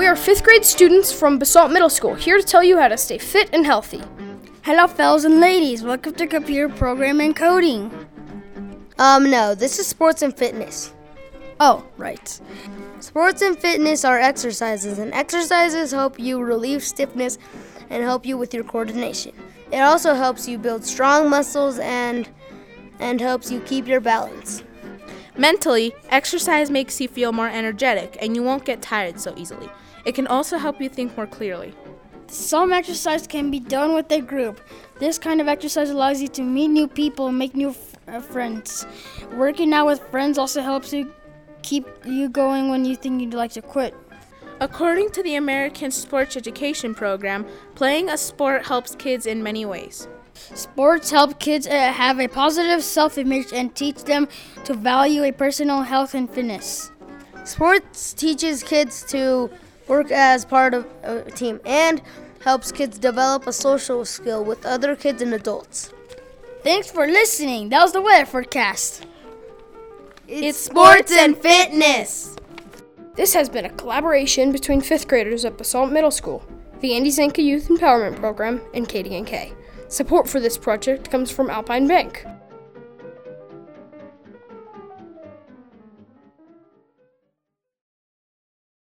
We are 5th grade students from Basalt Middle School, here to tell you how to stay fit and healthy. Hello, fellas and ladies. Welcome to Computer Programming and Coding. No, this is sports and fitness. Oh, right. Sports and fitness are exercises, and exercises help you relieve stiffness and help you with your coordination. It also helps you build strong muscles and helps you keep your balance. Mentally, exercise makes you feel more energetic and you won't get tired so easily. It can also help you think more clearly. Some exercise can be done with a group. This kind of exercise allows you to meet new people and make new friends. Working out with friends also helps you keep you going when you think you'd like to quit. According to the American Sports Education Program, playing a sport helps kids in many ways. Sports help kids have a positive self-image and teach them to value a personal health and fitness. Sports teaches kids to work as part of a team and helps kids develop a social skill with other kids and adults. Thanks for listening. That was the weather forecast. It's sports and fitness. This has been a collaboration between 5th graders at Basalt Middle School, the Andy Zanka Youth Empowerment Program, and KDNK. Support for this project comes from Alpine Bank.